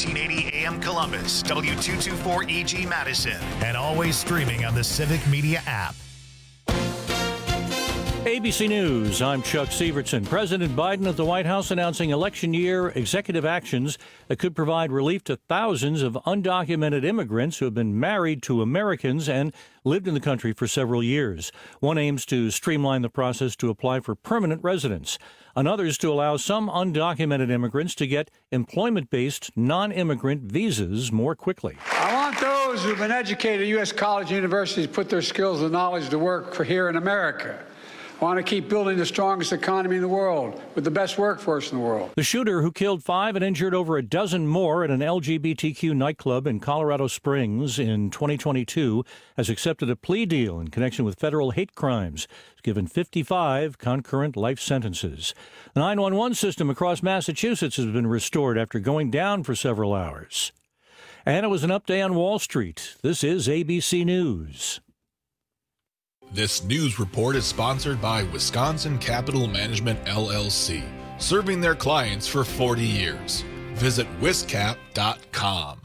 1480 AM Columbus, W224EG Madison, and always streaming on the Civic Media app. ABC News, I'm Chuck Sievertson. President Biden at the White House announcing election year executive actions that could provide relief to thousands of undocumented immigrants who have been married to Americans and lived in the country for several years. One aims to streamline the process to apply for permanent residence. Another is to allow some undocumented immigrants to get employment-based non-immigrant visas more quickly. I want those who've been educated at U.S. colleges and universities to put their skills and knowledge to work for here in America. I want to keep building the strongest economy in the world with the best workforce in the world. The shooter who killed 5 and injured over a dozen more at an LGBTQ nightclub in Colorado Springs in 2022 has accepted a plea deal in connection with federal hate crimes. He's given 55 concurrent life sentences. The 911 system across Massachusetts has been restored after going down for several hours. And it was an update on Wall Street. This is ABC News. This news report is sponsored by Wisconsin Capital Management, LLC, serving their clients for 40 years. Visit wiscap.com.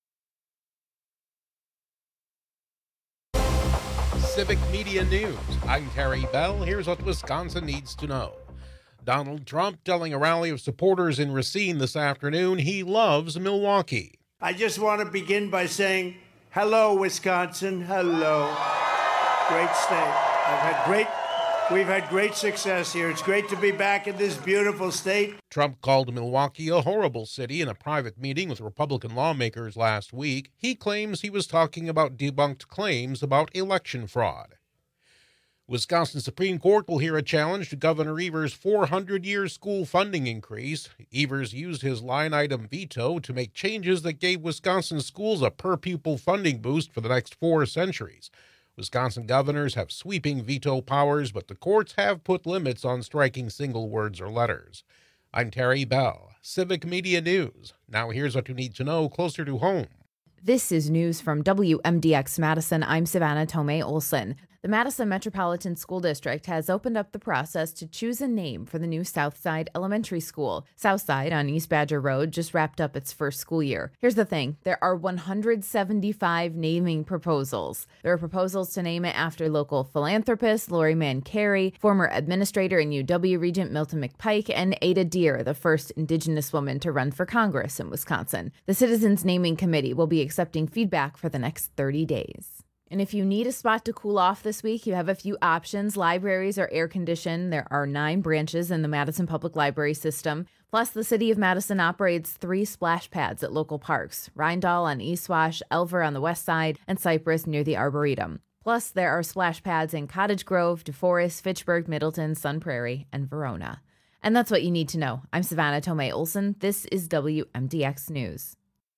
Civic Media News. I'm Terry Bell. Here's what Wisconsin needs to know. Donald Trump telling a rally of supporters in Racine this afternoon he loves Milwaukee. I just want to begin by saying, hello, Wisconsin. Hello. Great state. We've had great success here. It's great to be back in this beautiful state. Trump called Milwaukee a horrible city in a private meeting with Republican lawmakers last week. He claims he was talking about debunked claims about election fraud. Wisconsin Supreme Court will hear a challenge to Governor Evers' 400-year school funding increase. Evers used his line-item veto to make changes that gave Wisconsin schools a per-pupil funding boost for the next 4 centuries. Wisconsin governors have sweeping veto powers, but the courts have put limits on striking single words or letters. I'm Terry Bell, Civic Media News. Now here's what you need to know closer to home. This is news from WMDX Madison. I'm Savannah Tomei Olson. The Madison Metropolitan School District has opened up the process to choose a name for the new Southside Elementary School. Southside on East Badger Road just wrapped up its first school year. Here's the thing. There are 175 naming proposals. There are proposals to name it after local philanthropist Lori Mann Carey, former administrator in UW Regent Milton McPike, and Ada Deer, the first Indigenous woman to run for Congress in Wisconsin. The Citizens Naming Committee will be accepting feedback for the next 30 days. And if you need a spot to cool off this week, you have a few options. Libraries are air-conditioned. There are 9 branches in the Madison Public Library system. Plus, the City of Madison operates 3 splash pads at local parks: Rindall on East Wash, Elver on the west side, and Cypress near the Arboretum. Plus, there are splash pads in Cottage Grove, DeForest, Fitchburg, Middleton, Sun Prairie, and Verona. And that's what you need to know. I'm Savannah Tomei Olson. This is WMDX News.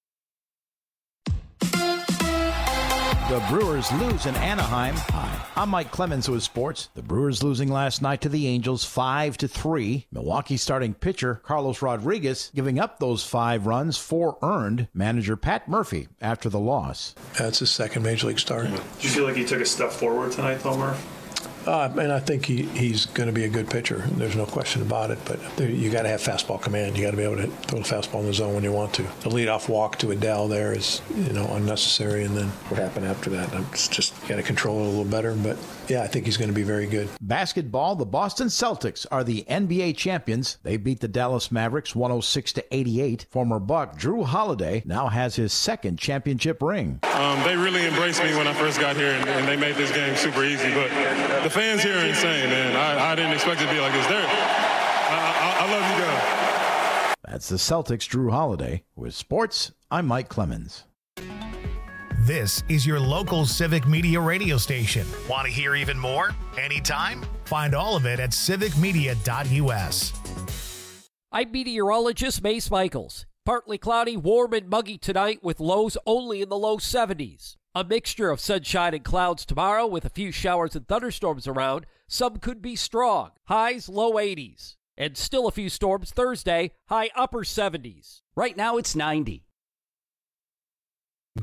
The Brewers lose in Anaheim. Hi, I'm Mike Clemens with sports. The Brewers losing last night to the Angels 5-3. Milwaukee starting pitcher Carlos Rodriguez giving up those 5 runs, 4 earned. Manager Pat Murphy after the loss. That's his second major league start. Do you feel like he took a step forward tonight, though, Murph? And I think he's going to be a good pitcher. There's no question about it. But you got to have fastball command. You got to be able to throw the fastball in the zone when you want to. The leadoff walk to Adele there is, unnecessary. And then what happened after that? It's just got to control it a little better. But yeah, I think he's going to be very good. Basketball: the Boston Celtics are the NBA champions. They beat the Dallas Mavericks 106-88. Former Buck Drew Holiday now has his second championship ring. They really embraced me when I first got here, and they made this game super easy. But the fans here are insane, man. I didn't expect it to be like this. I love you guys. That's the Celtics' Drew Holiday. With sports, I'm Mike Clemens. This is your local Civic Media radio station. Want to hear even more? Anytime? Find all of it at civicmedia.us. I'm meteorologist Mace Michaels. Partly cloudy, warm and muggy tonight with lows only in the low 70s. A mixture of sunshine and clouds tomorrow with a few showers and thunderstorms around. Some could be strong. Highs low 80s. And still a few storms Thursday, high upper 70s. Right now it's 90.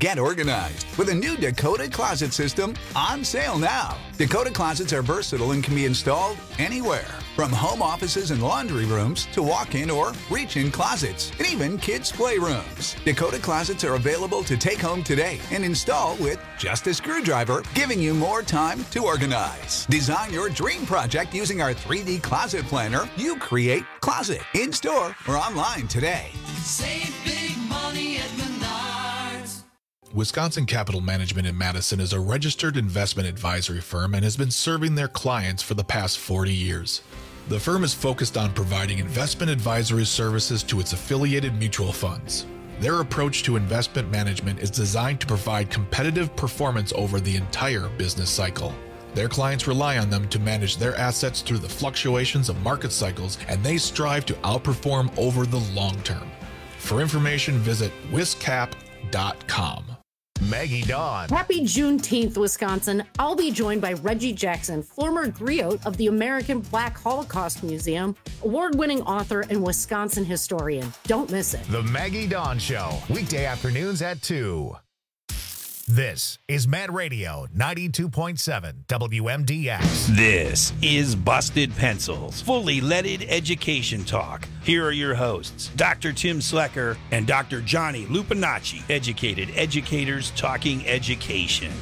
Get organized with a new Dakota Closet system on sale now. Dakota Closets are versatile and can be installed anywhere, from home offices and laundry rooms to walk-in or reach-in closets, and even kids' playrooms. Dakota Closets are available to take home today and install with just a screwdriver, giving you more time to organize. Design your dream project using our 3D closet planner. You create closet in-store or online today. Save big money at Menards. Wisconsin Capital Management in Madison is a registered investment advisory firm and has been serving their clients for the past 40 years. The firm is focused on providing investment advisory services to its affiliated mutual funds. Their approach to investment management is designed to provide competitive performance over the entire business cycle. Their clients rely on them to manage their assets through the fluctuations of market cycles, and they strive to outperform over the long term. For information, visit wiscap.com. Maggie Dawn. Happy Juneteenth, Wisconsin. I'll be joined by Reggie Jackson, former griot of the American Black Holocaust Museum, award-winning author and Wisconsin historian. Don't miss it. The Maggie Dawn Show, weekday afternoons at 2. This is Mad Radio 92.7 WMDX. This is Busted Pencils, fully leaded education talk. Here are your hosts, Dr. Tim Slecker and Dr. Johnny Lupinacci, educated educators talking education.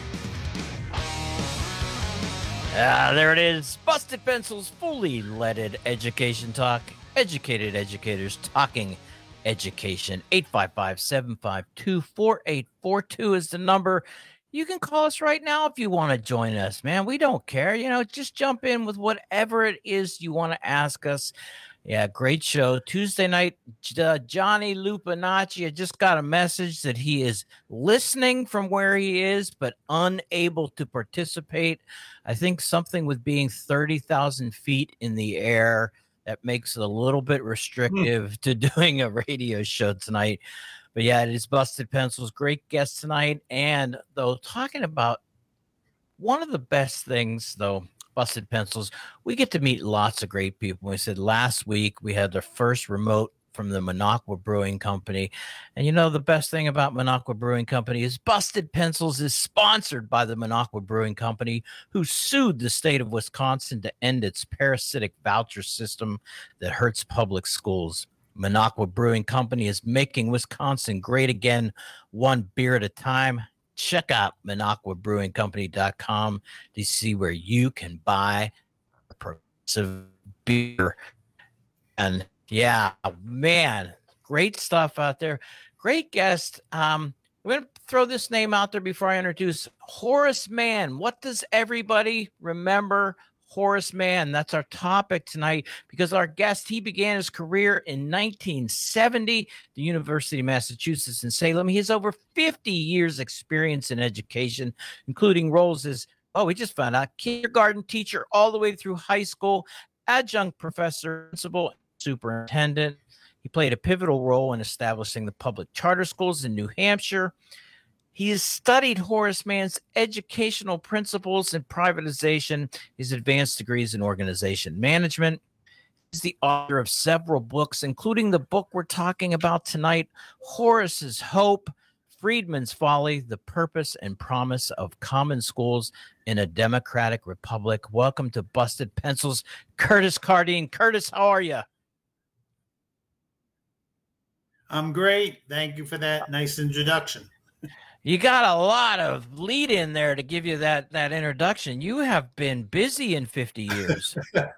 There it is, Busted Pencils, fully leaded education talk, educated educators talking education. 855-752-4842 is the number. You can call us right now if you want to join us, man. We don't care. Just jump in with whatever it is you want to ask us. Yeah, great show. Tuesday night, Johnny Lupinacci, I just got a message that he is listening from where he is, but unable to participate. I think something with being 30,000 feet in the air that makes it a little bit restrictive to doing a radio show tonight. But yeah, it is Busted Pencils. Great guest tonight. And though, talking about one of the best things, though, Busted Pencils, we get to meet lots of great people. We said last week we had the first remote from the Minocqua Brewing Company. And the best thing about Minocqua Brewing Company is Busted Pencils is sponsored by the Minocqua Brewing Company, who sued the state of Wisconsin to end its parasitic voucher system that hurts public schools. Minocqua Brewing Company is making Wisconsin great again, one beer at a time. Check out MinocquaBrewingCompany.com to see where you can buy a progressive beer. And yeah, man, great stuff out there. Great guest. I'm going to throw this name out there before I introduce Horace Mann. What does everybody remember Horace Mann? That's our topic tonight, because our guest, he began his career in 1970 at the University of Massachusetts in Salem. He has over 50 years experience in education, including roles as, we just found out, kindergarten teacher all the way through high school, adjunct professor, principal, superintendent. He played a pivotal role in establishing the public charter schools in New Hampshire. He has studied Horace Mann's educational principles and privatization, his advanced degrees in organization management. He's the author of several books, including the book we're talking about tonight, Horace's Hope, Freedman's Folly, The Purpose and Promise of Common Schools in a Democratic Republic. Welcome to Busted Pencils, Curtis Cardine. Curtis, how are you? I'm great. Thank you for that nice introduction. You got a lot of lead in there to give you that introduction. You have been busy in 50 years.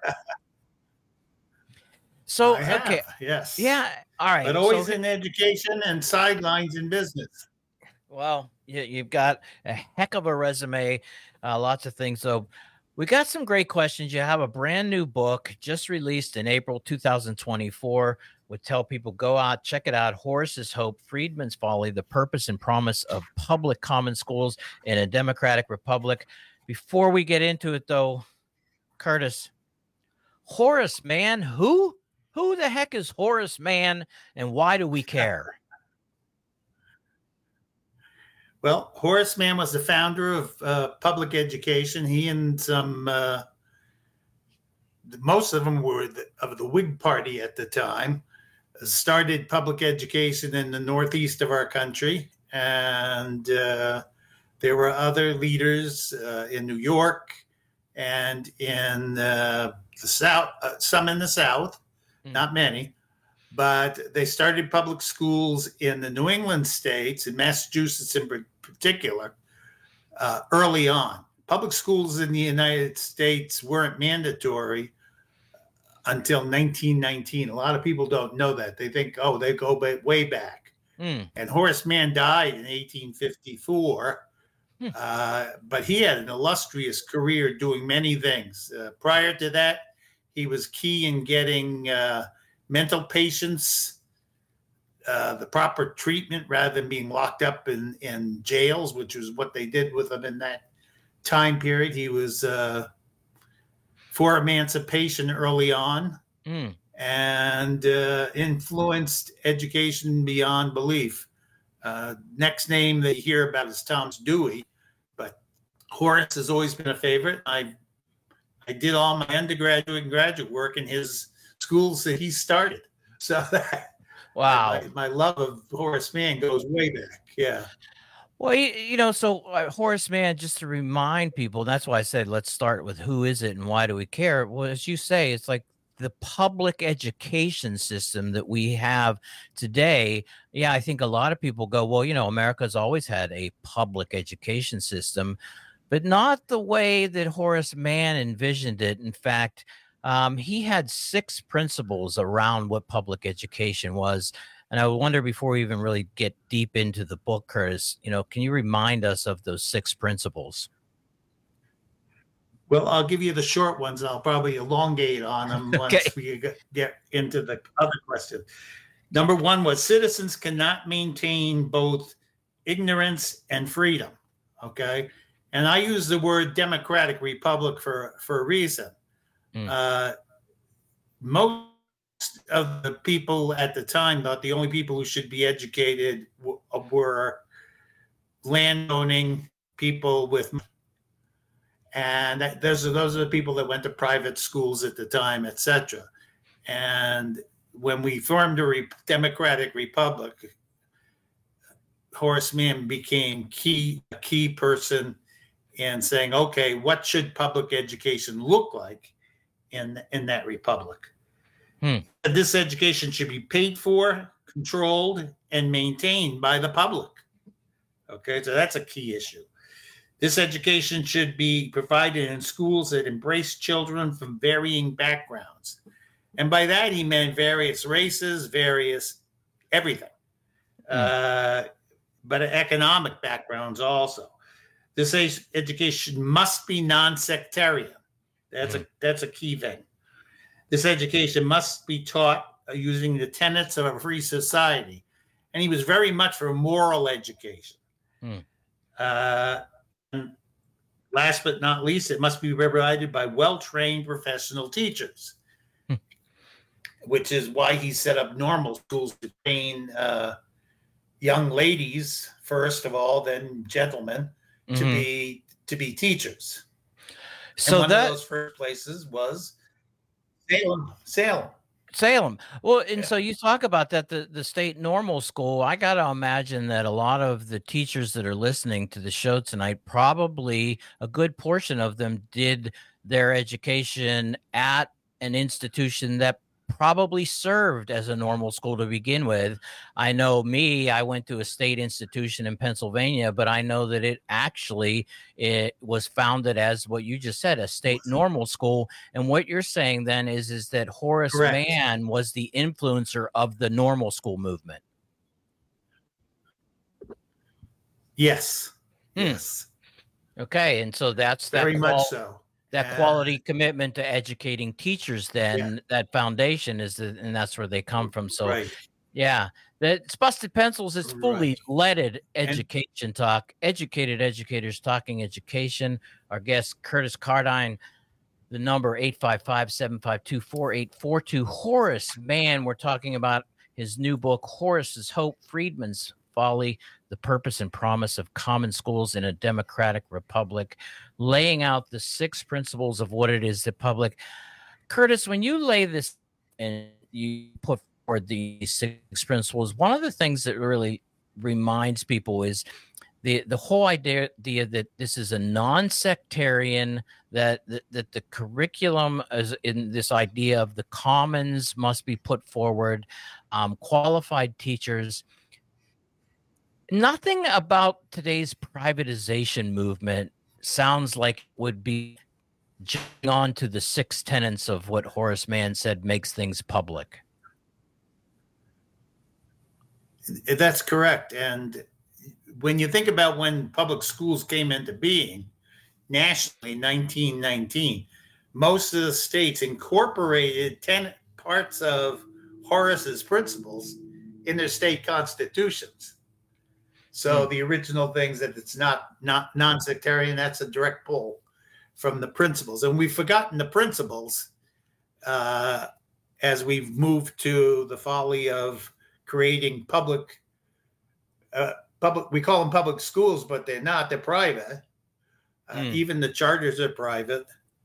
So, okay. Yes. Yeah. All right. But always in education and sidelines in business. Well, you've got a heck of a resume, lots of things. So we got some great questions. You have a brand new book just released in April 2024. Would tell people, go out, check it out. Horace's Hope, Freedman's Folly, The Purpose and Promise of Public Common Schools in a Democratic Republic. Before we get into it, though, Curtis, Horace Mann, who the heck is Horace Mann, and why do we care? Well, Horace Mann was the founder of public education. He and most of them were of the Whig Party at the time, started public education in the northeast of our country, and there were other leaders in New York and in the South, some in the South, not many, but they started public schools in the New England states, in Massachusetts in particular, early on. Public schools in the United States weren't mandatory until 1919. A lot of people don't know that. They think, oh, they go way back. And Horace Mann died in 1854, but he had an illustrious career doing many things. Prior to that, he was key in getting mental patients the proper treatment rather than being locked up in jails, which was what they did with them in that time period. He was for emancipation early on and influenced education beyond belief. Next name that you hear about is Thomas Dewey, but Horace has always been a favorite. I did all my undergraduate and graduate work in his schools that he started. So that, wow, my love of Horace Mann goes way back. Yeah. Well, so Horace Mann, just to remind people, that's why I said let's start with who is it and why do we care? Well, as you say, it's like the public education system that we have today. Yeah, I think a lot of people go, well, America's always had a public education system, but not the way that Horace Mann envisioned it. In fact, he had 6 principles around what public education was. And I wonder, before we even really get deep into the book, Curtis, can you remind us of those 6 principles? Well, I'll give you the short ones. I'll probably elongate on them once we get into the other question. Number 1 was citizens cannot maintain both ignorance and freedom. Okay. And I use the word democratic republic for a reason. Most of the people at the time thought the only people who should be educated were landowning people with money. And those are the people that went to private schools at the time, etc. And when we formed a democratic republic, Horace Mann became a key person in saying, okay, what should public education look like in that republic? This education should be paid for, controlled, and maintained by the public. Okay, so that's a key issue. This education should be provided in schools that embrace children from varying backgrounds. And by that, he meant various races, various everything, but economic backgrounds also. This education must be non-sectarian. That's a key thing. This education must be taught using the tenets of a free society. And he was very much for moral education. And last but not least, it must be provided by well-trained professional teachers, which is why he set up normal schools to train young ladies, first of all, then gentlemen, to be teachers. So and one of those first places was Salem. Well, and so you talk about that, the state normal school. I got to imagine that a lot of the teachers that are listening to the show tonight, probably a good portion of them did their education at an institution that probably served as a normal school to begin with. I know I went to a state institution in Pennsylvania, but I know that it was founded as what you just said, a state normal school. And what you're saying then is that Horace Mann was the influencer of the normal school movement. Yes. Yes. Okay. And so that's very much so. That quality commitment to educating teachers, then that foundation and that's where they come from. So, it's Busted Pencils is fully leaded education talk, educated educators talking education. Our guest, Curtis Cardine, the number 855-752-4842. Horace Mann, we're talking about his new book, Horace's Hope, Friedman's Folly, The Purpose and Promise of Common Schools in a Democratic Republic, laying out the 6 principles of what it is the public. Curtis, when you lay this and you put forward the 6 principles, one of the things that really reminds people is the whole idea that this is a non-sectarian, that the curriculum is in this idea of the commons must be put forward, qualified teachers. Nothing about today's privatization movement sounds like it would be jumping on to the 6 tenets of what Horace Mann said makes things public. That's correct. And when you think about when public schools came into being nationally in 1919, most of the states incorporated 10 parts of Horace's principles in their state constitutions. So the original things that it's not non-sectarian, that's a direct pull from the principles. And we've forgotten the principles as we've moved to the folly of creating public, we call them public schools, but they're not, they're private. Even the charters are private.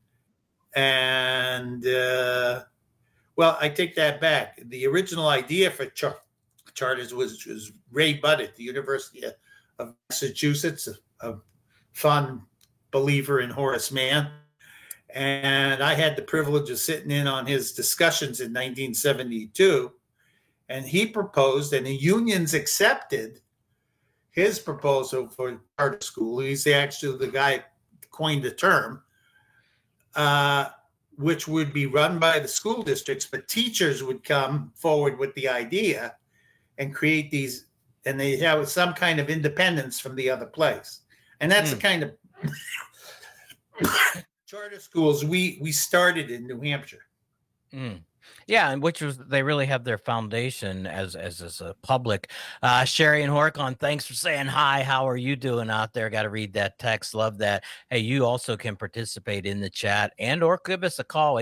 And, well, I take that back. The original idea for charters was Ray Budd at the University of Massachusetts, a fond believer in Horace Mann. And I had the privilege of sitting in on his discussions in 1972. And he proposed, and the unions accepted his proposal for charter school. He's actually the guy who coined the term, which would be run by the school districts, but teachers would come forward with the idea and create these, and they have some kind of independence from the other place. And that's the kind of charter schools we started in New Hampshire. Yeah, and which was they really have their foundation as a public. Sherry and Horicon, thanks for saying hi. How are you doing out there? Got to read that text. Love that. Hey, you also can participate in the chat and or give us a call,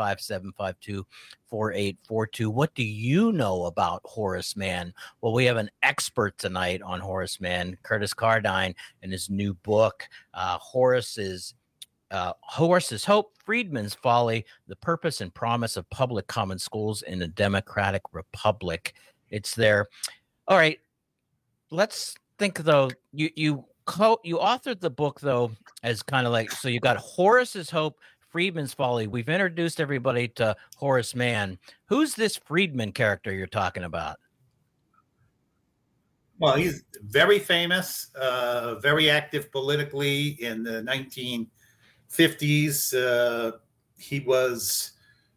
855-752-4842. What do you know about Horace Mann? Well, we have an expert tonight on Horace Mann, Curtis Cardine, and his new book, Horace's Hope, Freedman's Folly, The Purpose and Promise of Public Common Schools in a Democratic Republic. It's there. All right. Let's think, though. You authored the book, though, as kind of like, so you got Horace's Hope, Freedman's Folly. We've introduced everybody to Horace Mann. Who's this Freedman character you're talking about? Well, he's very famous, very active politically in the 1950s. He was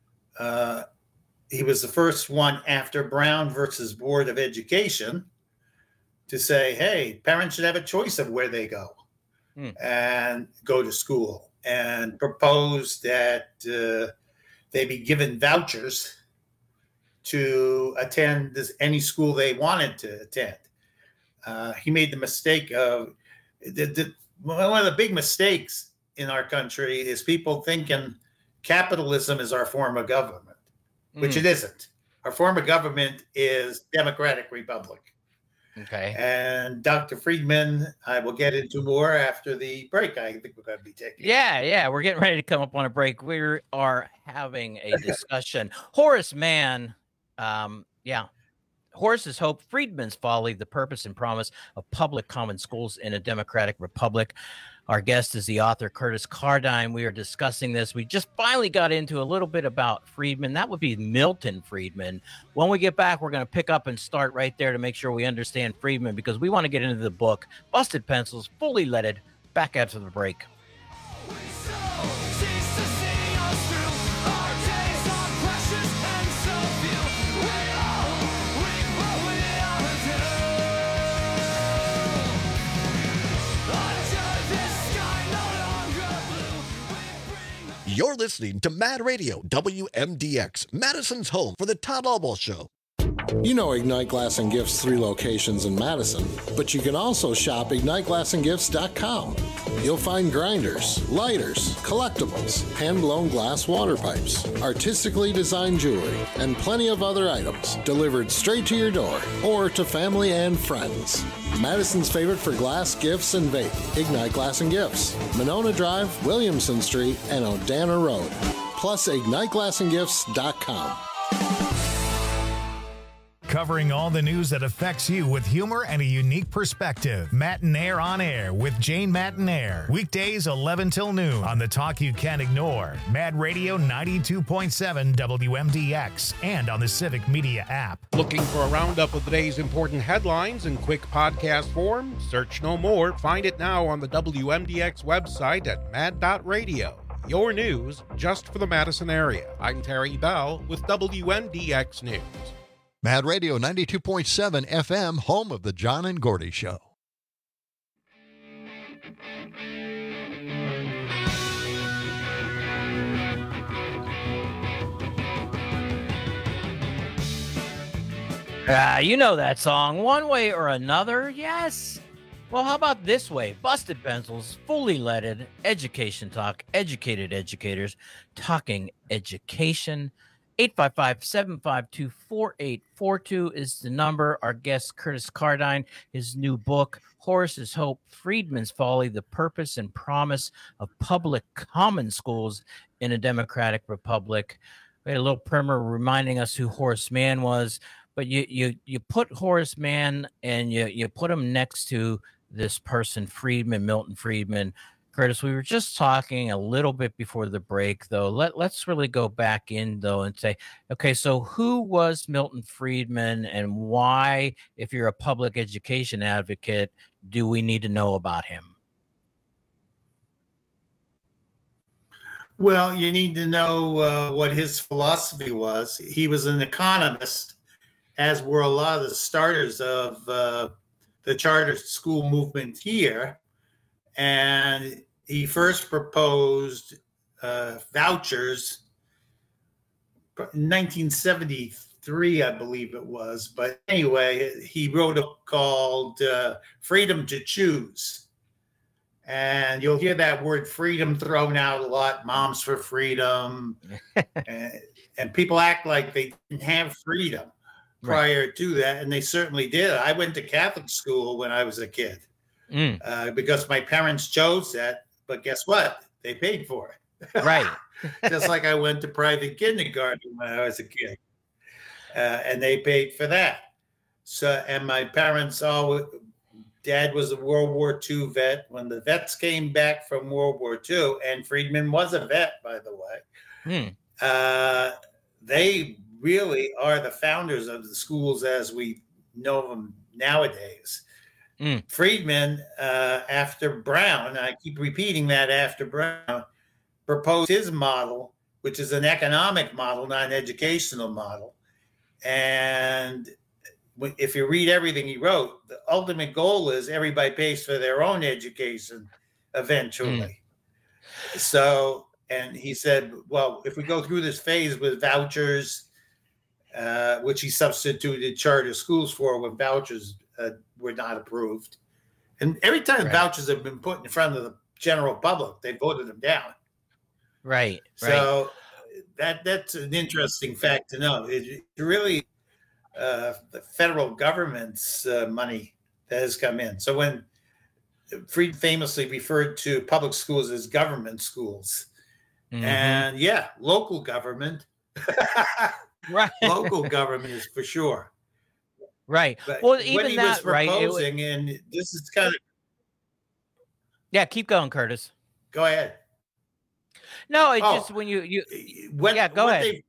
the first one after Brown versus Board of Education to say, hey, parents should have a choice of where they go and go to school, and proposed that they be given vouchers to attend any school they wanted to attend. He made the mistake of one of the big mistakes in our country is people thinking capitalism is our form of government, which it isn't. Our form of government is Democratic Republic. Okay. And Dr. Freedman, I will get into more after the break. I think we're going to be taking. Yeah. We're getting ready to come up on a break. We are having a discussion. Horace Mann, Horace's Hope, Freedman's Folly, The Purpose and Promise of Public Common Schools in a Democratic Republic. Our guest is the author, Curtis Cardine. We are discussing this. We just finally got into a little bit about Freedman. That would be Milton Friedman. When we get back, we're going to pick up and start right there to make sure we understand Friedman, because we want to get into the book, Busted Pencils, Fully Leaded. Back after the break. You're listening to Mad Radio, WMDX, Madison's home for the Todd Albaugh Show. You know Ignite Glass and Gifts' 3 locations in Madison, but you can also shop IgniteGlassandGifts.com. You'll find grinders, lighters, collectibles, hand-blown glass water pipes, artistically designed jewelry, and plenty of other items delivered straight to your door or to family and friends. Madison's favorite for glass, gifts, and vape, Ignite Glass and Gifts, Monona Drive, Williamson Street, and Odana Road. Plus, IgniteGlassandGifts.com. covering all the news that affects you with humor and a unique perspective. Matinaire on Air with Jane Matinaire. Weekdays 11 till noon on the talk you can't ignore. Mad Radio 92.7 WMDX and on the Civic Media app. Looking for a roundup of the day's important headlines in quick podcast form? Search no more. Find it now on the WMDX website at mad.radio. Your news just for the Madison area. I'm Terry Bell with WMDX News. Mad Radio 92.7 FM, home of the John and Gordy Show. You know that song, One Way or Another, yes. Well, how about this way? Busted Pencils, fully leaded, education talk, educated educators, talking education. 855-752-4842 is the number. Our guest, Curtis Cardine, his new book, Horace's Hope, Friedman's Folly, The Purpose and Promise of Public Common Schools in a Democratic Republic. We had a little primer reminding us who Horace Mann was, but you put Horace Mann and you put him next to this person, Friedman, Milton Friedman. Curtis, we were just talking a little bit before the break, though. Let's really go back in, though, and say, okay, so who was Milton Friedman and why, if you're a public education advocate, do we need to know about him? Well, you need to know what his philosophy was. He was an economist, as were a lot of the starters of the charter school movement here. And he first proposed vouchers in 1973, I believe it was. But anyway, he wrote a book called Freedom to Choose. And you'll hear that word freedom thrown out a lot, Moms for Freedom. and people act like they didn't have freedom prior to that, and they certainly did. I went to Catholic school when I was a kid because my parents chose that, but guess what? They paid for it. Right. Just like I went to private kindergarten when I was a kid, and they paid for that. So, and my parents Dad was a World War II vet. When the vets came back from World War II, and Friedman was a vet, by the way, they really are the founders of the schools as we know them nowadays. Friedman, after Brown, I keep repeating that after Brown, proposed his model, which is an economic model, not an educational model. And if you read everything he wrote, the ultimate goal is everybody pays for their own education eventually. So, and he said, well, if we go through this phase with vouchers, which he substituted charter schools for when vouchers were not approved. And every time vouchers have been put in front of the general public, they voted them down. Right. So that's an interesting fact to know. It's really the federal government's money that has come in. So when Fried famously referred to public schools as government schools, and local government. Right. Local government is for sure. Right. But well, when even he that, was proposing, and this is kind of. Yeah, keep going, Curtis. Go ahead. No, it's just when you go ahead.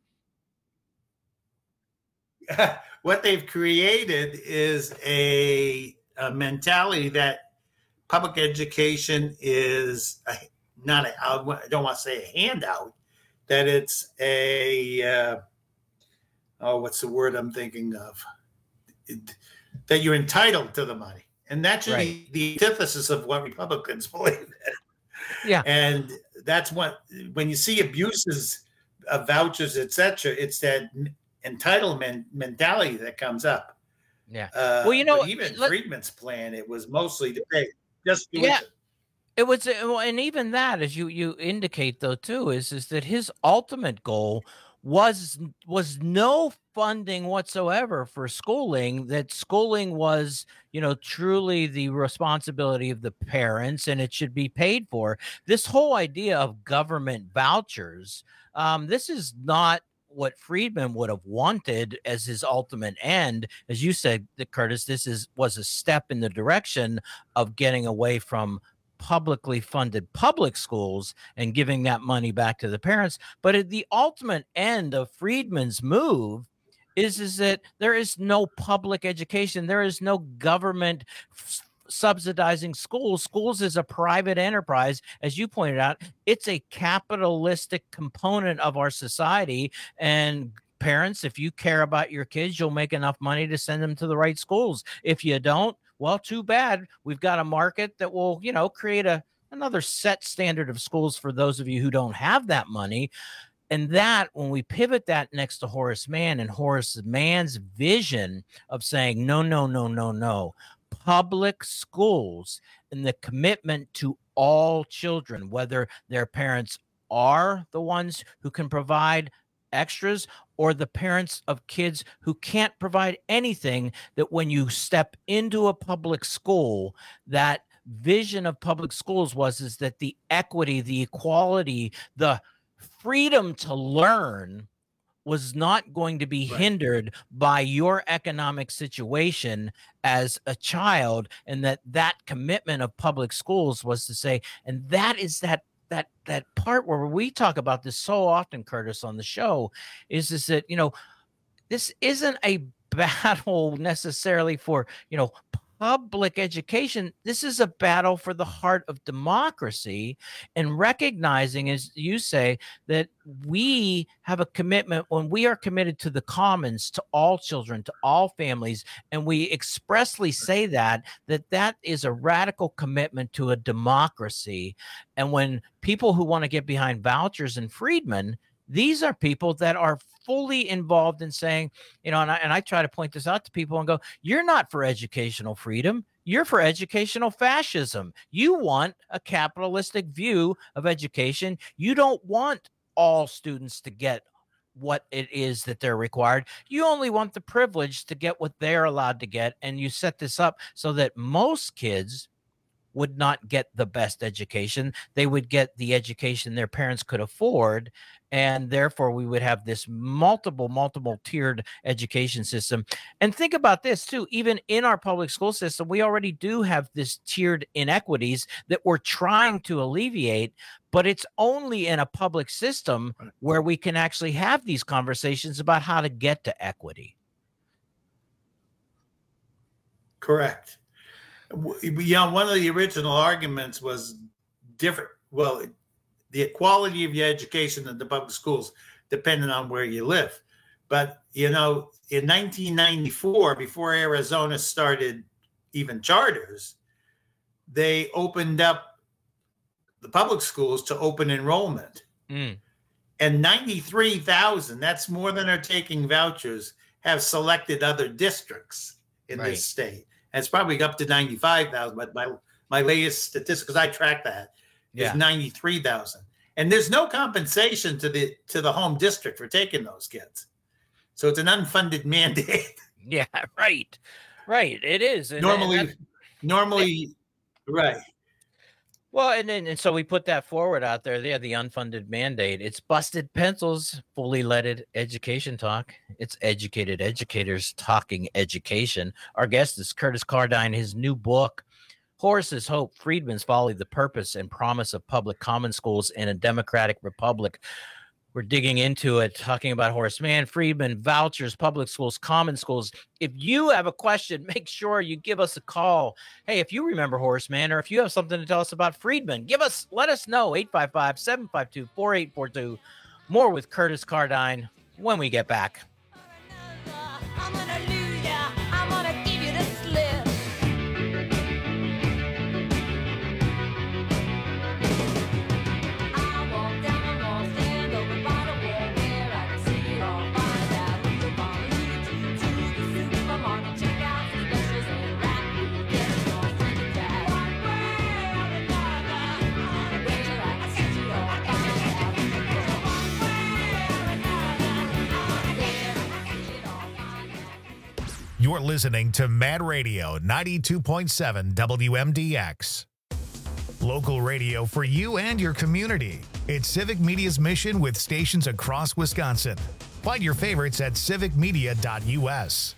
What they've created is a mentality that public education is I don't want to say a handout, that it's a what's the word I'm thinking of? That you're entitled to the money. And that's really the antithesis of what Republicans believe in. Yeah. And that's when you see abuses of vouchers, etc., it's that entitlement mentality that comes up. Yeah. Well, even Friedman's plan, it was mostly to pay just tuition. It was, and even that, as you indicate, though, too, is that his ultimate goal was no funding whatsoever for schooling. That schooling was, truly the responsibility of the parents, and it should be paid for. This whole idea of government vouchers, this is not what Friedman would have wanted as his ultimate end, as you said, Curtis, was a step in the direction of getting away from publicly funded public schools and giving that money back to the parents. But at the ultimate end of Friedman's move is that there is no public education. There is no government subsidizing schools. Schools is a private enterprise. As you pointed out, it's a capitalistic component of our society. And parents, if you care about your kids, you'll make enough money to send them to the right schools. If you don't, well, too bad. We've got a market that will, create another set standard of schools for those of you who don't have that money. And that, when we pivot that next to Horace Mann and Horace Mann's vision of saying, no, public schools and the commitment to all children, whether their parents are the ones who can provide extras or the parents of kids who can't provide anything, that when you step into a public school, that vision of public schools is that the equity, the equality, the freedom to learn was not going to be hindered by your economic situation as a child, and that commitment of public schools was to say, and that is that part where we talk about this so often, Curtis, on the show, is that, this isn't a battle necessarily for, public education. This is a battle for the heart of democracy, and recognizing, as you say, that we have a commitment when we are committed to the commons, to all children, to all families, and we expressly say that is a radical commitment to a democracy. And when people who want to get behind vouchers and Friedman, these are people that are fully involved in saying, and I try to point this out to people and go, you're not for educational freedom. You're for educational fascism. You want a capitalistic view of education. You don't want all students to get what it is that they're required. You only want the privilege to get what they're allowed to get. And you set this up so that most kids would not get the best education. They would get the education their parents could afford. And therefore, we would have this multiple tiered education system. And think about this, too. Even in our public school system, we already do have this tiered inequities that we're trying to alleviate. But it's only in a public system where we can actually have these conversations about how to get to equity. Correct. One of the original arguments was different. Well, the quality of your education in the public schools depending on where you live. But, in 1994, before Arizona started even charters, they opened up the public schools to open enrollment. And 93,000, that's more than are taking vouchers, have selected other districts in this state. And it's probably up to 95,000, but my latest statistics, because I track that, is 93,000. And there's no compensation to the home district for taking those kids. So it's an unfunded mandate. Yeah, right. It is. Normally, right. Well, and so we put that forward out there. They have the unfunded mandate. It's Busted Pencils, fully leaded education talk. It's educated educators talking education. Our guest is Curtis Cardine. His new book, Horace's Hope, Friedman's Folly, The Purpose and Promise of Public Common Schools in a Democratic Republic. We're digging into it, talking about Horace Mann, Friedman, vouchers, public schools, common schools. If you have a question, make sure you give us a call. Hey, if you remember Horace Mann, or if you have something to tell us about Friedman, let us know. 855-752-4842. More with Curtis Cardine when we get back. You're listening to Mad Radio 92.7 WMDX. Local radio for you and your community. It's Civic Media's mission with stations across Wisconsin. Find your favorites at civicmedia.us.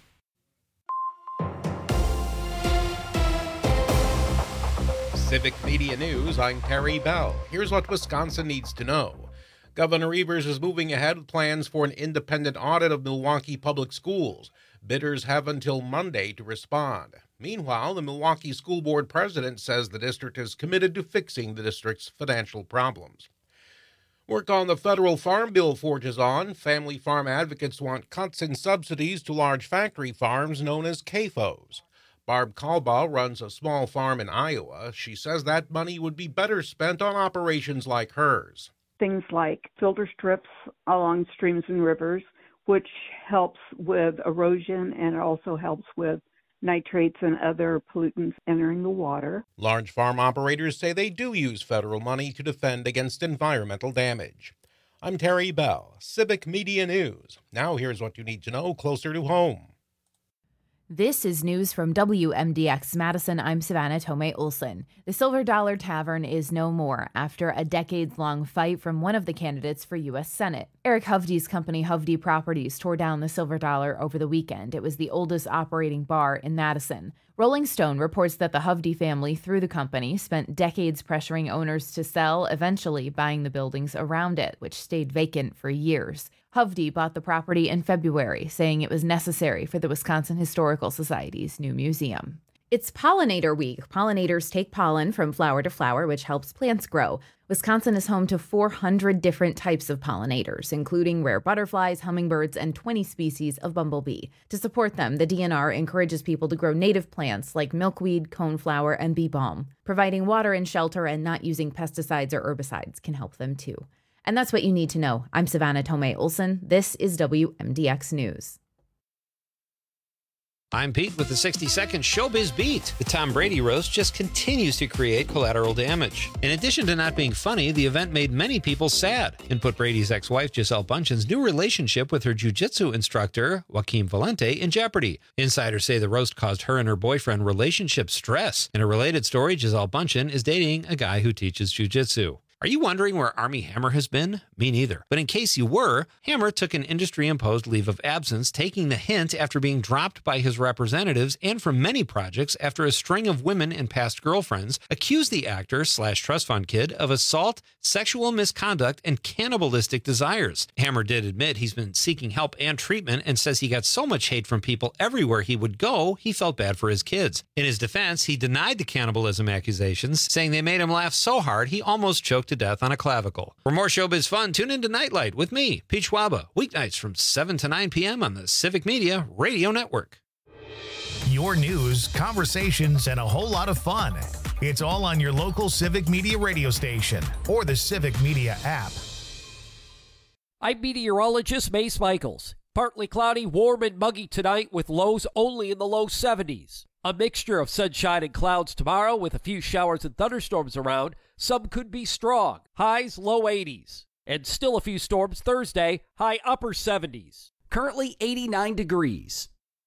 Civic Media News, I'm Terry Bell. Here's what Wisconsin needs to know. Governor Evers is moving ahead with plans for an independent audit of Milwaukee public schools. Bidders have until Monday to respond. Meanwhile, the Milwaukee School Board president says the district is committed to fixing the district's financial problems. Work on the federal farm bill forges on. Family farm advocates want cuts in subsidies to large factory farms known as CAFOs. Barb Kalbaugh runs a small farm in Iowa. She says that money would be better spent on operations like hers. Things like filter strips along streams and rivers, which helps with erosion and it also helps with nitrates and other pollutants entering the water. Large farm operators say they do use federal money to defend against environmental damage. I'm Terry Bell, Civic Media News. Now here's what you need to know closer to home. This is news from WMDX Madison. I'm Savannah Tomei Olson. The Silver Dollar Tavern is no more after a decades-long fight from one of the candidates for U.S. Senate. Eric Hovde's company, Hovde Properties, tore down the Silver Dollar over the weekend. It was the oldest operating bar in Madison. Rolling Stone reports that the Hovde family, through the company, spent decades pressuring owners to sell, eventually buying the buildings around it, which stayed vacant for years. Hovde bought the property in February, saying it was necessary for the Wisconsin Historical Society's new museum. It's Pollinator Week. Pollinators take pollen from flower to flower, which helps plants grow. Wisconsin is home to 400 different types of pollinators, including rare butterflies, hummingbirds, and 20 species of bumblebee. To support them, the DNR encourages people to grow native plants like milkweed, coneflower, and bee balm. Providing water and shelter and not using pesticides or herbicides can help them too. And that's what you need to know. I'm Savannah Tomei Olson. This is WMDX News. I'm Pete with the 60-second Showbiz Beat. The Tom Brady roast just continues to create collateral damage. In addition to not being funny, the event made many people sad and put Brady's ex-wife Gisele Bündchen's new relationship with her jiu-jitsu instructor, Joaquin Valente, in jeopardy. Insiders say the roast caused her and her boyfriend relationship stress. In a related story, Gisele Bündchen is dating a guy who teaches jiu-jitsu. Are you wondering where Armie Hammer has been? Me neither. But in case you were, Hammer took an industry-imposed leave of absence, taking the hint after being dropped by his representatives and from many projects after a string of women and past girlfriends accused the actor/trust fund kid of assault, sexual misconduct, and cannibalistic desires. Hammer did admit he's been seeking help and treatment and says he got so much hate from people everywhere he would go, he felt bad for his kids. In his defense, he denied the cannibalism accusations, saying they made him laugh so hard he almost choked to death on a clavicle. For more showbiz fun, tune into Nightlight with me, Pete Schwaba, weeknights from 7 to 9 p.m. on the Civic Media Radio Network. Your news, conversations, and a whole lot of fun. It's all on your local Civic Media radio station or the Civic Media app. I'm meteorologist Mace Michaels. Partly cloudy, warm, and muggy tonight with lows only in the low 70s. A mixture of sunshine and clouds tomorrow with a few showers and thunderstorms around. Some could be strong. Highs low 80s. And still a few storms Thursday, high upper 70s. Currently 89 degrees.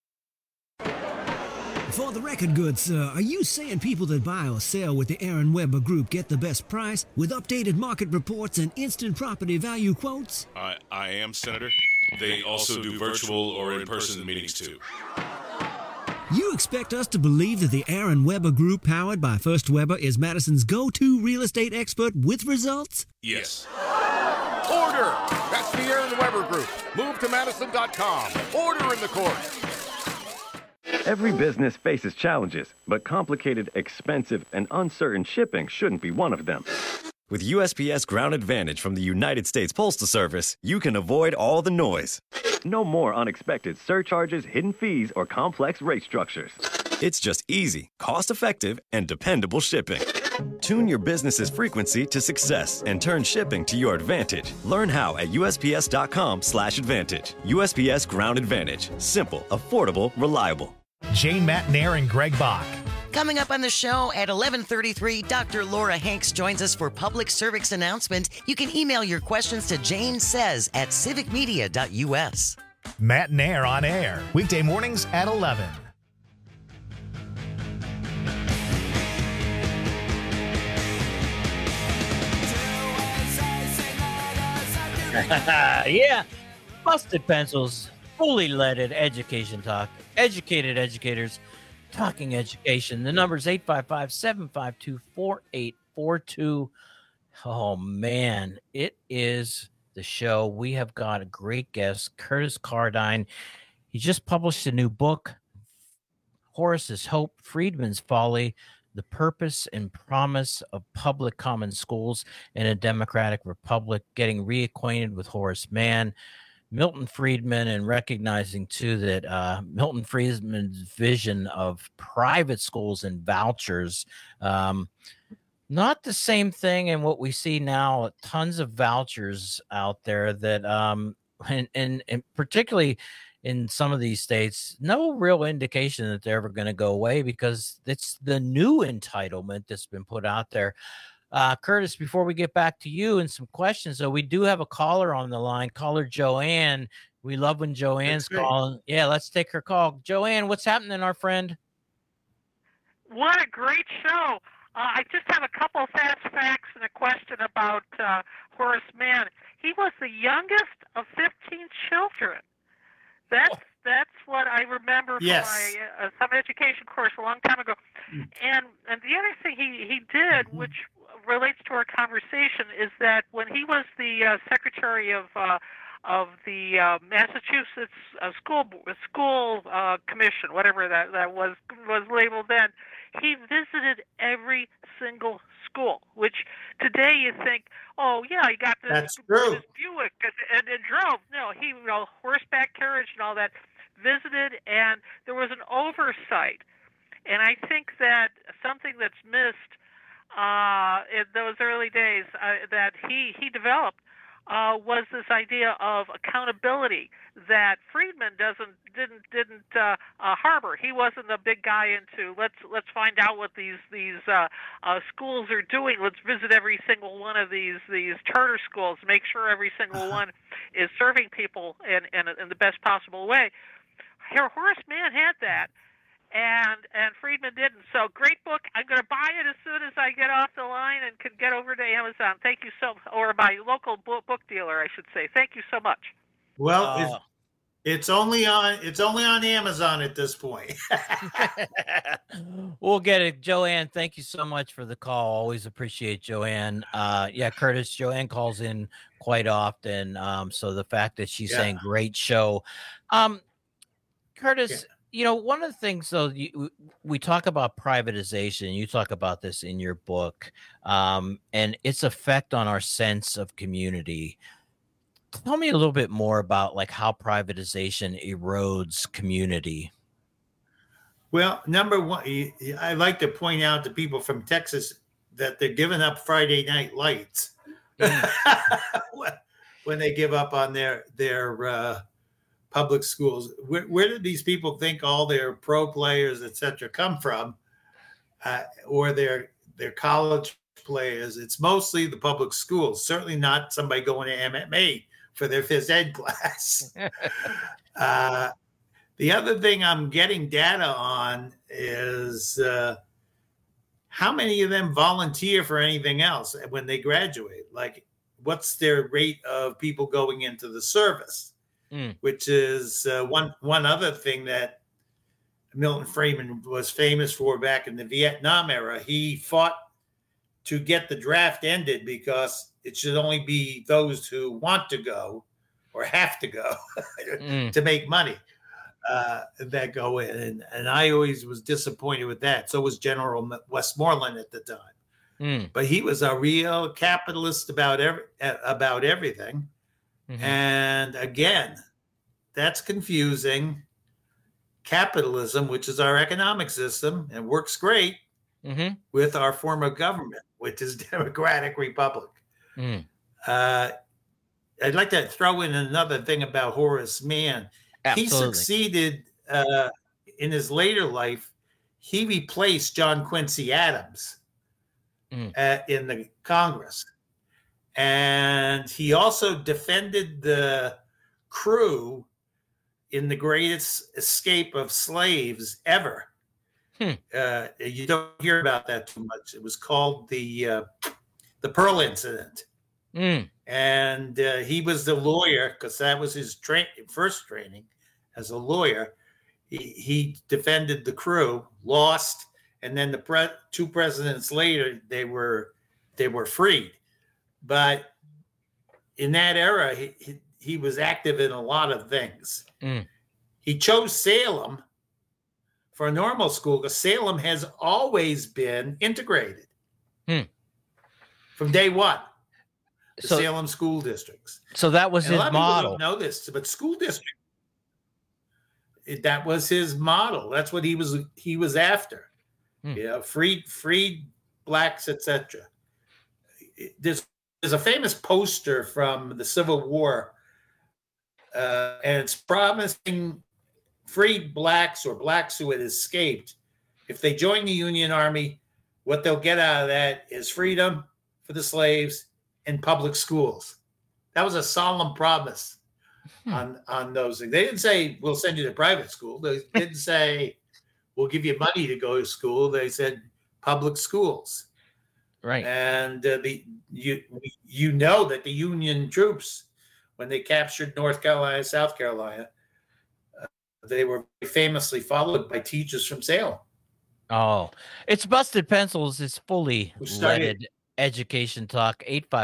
For the record, good sir, are you saying people that buy or sell with the Aaron Weber Group get the best price with updated market reports and instant property value quotes? I am, Senator. They also do virtual or in-person meetings, too. You expect us to believe that the Aaron Weber Group, powered by First Weber, is Madison's go-to real estate expert with results? Yes. Order! That's the Aaron Weber Group. Move to Madison.com. Order in the court. Every business faces challenges, but complicated, expensive, and uncertain shipping shouldn't be one of them. With USPS Ground Advantage from the United States Postal Service, you can avoid all the noise. No more unexpected surcharges, hidden fees, or complex rate structures. It's just easy, cost-effective, and dependable shipping. Tune your business's frequency to success and turn shipping to your advantage. Learn how at USPS.com/advantage. USPS Ground Advantage. Simple, affordable, reliable. Jane Matnair and Greg Bach. Coming up on the show at 11:33, Dr. Laura Hanks joins us for public service announcement. You can email your questions to janesays@civicmedia.us. Matnair on air, weekday mornings at 11. Yeah. Busted Pencils, fully leaded education talk. Educated educators talking education. The number is 855-752-4842. Oh, man. It is the show. We have got a great guest, Curtis Cardine. He just published a new book, Horace's Hope, Friedman's Folly, The Purpose and Promise of Public Common Schools in a Democratic Republic, getting reacquainted with Horace Mann, Milton Friedman, and recognizing, too, that Milton Friedman's vision of private schools and vouchers, not the same thing in what we see now, tons of vouchers out there that, and particularly in some of these states, no real indication that they're ever going to go away because it's the new entitlement that's been put out there. Curtis, before we get back to you and some questions, though, we do have a caller on the line, caller Joanne. We love when Joanne's calling. Yeah, let's take her call. Joanne, what's happening, our friend? What a great show. I just have a couple of fast facts and a question about Horace Mann. He was the youngest of 15 children. That's what I remember from my some education course a long time ago. And the other thing he did, which relates to our conversation, is that when he was the secretary of the Massachusetts school commission, whatever that was labeled then, he visited every single school. Which today you think, oh yeah, he got this Buick and drove. No, he horseback carriage and all that, visited, and there was an oversight. And I think that something that's missed in those early days that he developed was this idea of accountability that Friedman didn't harbor. He wasn't the big guy into let's find out what these schools are doing. Let's visit every single one of these charter schools, make sure every single one is serving people in the best possible way. Horace Mann had that. And Friedman didn't. So great book. I'm going to buy it as soon as I get off the line and can get over to Amazon. Thank you or my local book dealer, I should say. Thank you so much. Well, it's only on Amazon at this point. We'll get it. Joanne, thank you so much for the call. Always appreciate Joanne. Curtis, Joanne calls in quite often. So the fact that she's saying great show. Curtis, one of the things, though, we talk about privatization. You talk about this in your book, and its effect on our sense of community. Tell me a little bit more about how privatization erodes community. Well, number one, I like to point out to people from Texas that they're giving up Friday night lights when they give up on their public schools. Where do these people think all their pro players, et cetera, come from, or their college players? It's mostly the public schools. Certainly not somebody going to MMA for their phys ed class. The other thing I'm getting data on is how many of them volunteer for anything else when they graduate. Like, what's their rate of people going into the service? Which is one other thing that Milton Friedman was famous for back in the Vietnam era. He fought to get the draft ended because it should only be those who want to go or have to go to make money that go in. And I always was disappointed with that. So was General Westmoreland at the time. But he was a real capitalist about everything. And again, that's confusing capitalism, which is our economic system and works great, with our form of government, which is Democratic Republic. I'd like to throw in another thing about Horace Mann. Absolutely. He succeeded in his later life. He replaced John Quincy Adams in the Congress. And he also defended the crew in the greatest escape of slaves ever. You don't hear about that too much. It was called the Pearl Incident. And he was the lawyer because that was his first training as a lawyer. He defended the crew, lost, and then the two presidents later they were freed. But in that era, he was active in a lot of things. He chose Salem for a normal school because Salem has always been integrated from day one. The Salem school districts. So that was his model. Don't know this, but school district. That was his model. That's what he was after. Freed blacks, etc. There's a famous poster from the Civil War, and it's promising freed blacks or blacks who had escaped, if they join the Union Army, what they'll get out of that is freedom for the slaves and public schools. That was a solemn promise on those things. They didn't say, we'll send you to private school. They didn't say, we'll give you money to go to school. They said public schools. Right. And you know that the Union troops, when they captured North Carolina, South Carolina, they were famously followed by teachers from Salem. Oh, it's Busted Pencils. It's fully leaded education talk.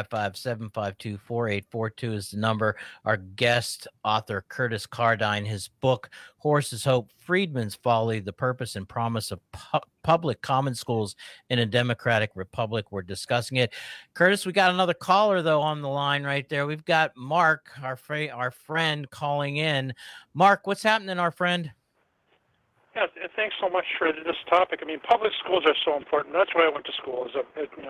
855-752-4842 is the number. Our guest author, Curtis Cardine, his book, Horse's Hope, Freedman's Folly, The Purpose and Promise of Public Common Schools in a Democratic Republic. We're discussing it. Curtis, we got another caller, though, on the line right there. We've got Mark, our friend, calling in. Mark, what's happening, our friend? Yeah, thanks so much for this topic. I mean, public schools are so important. That's why I went to school. Is a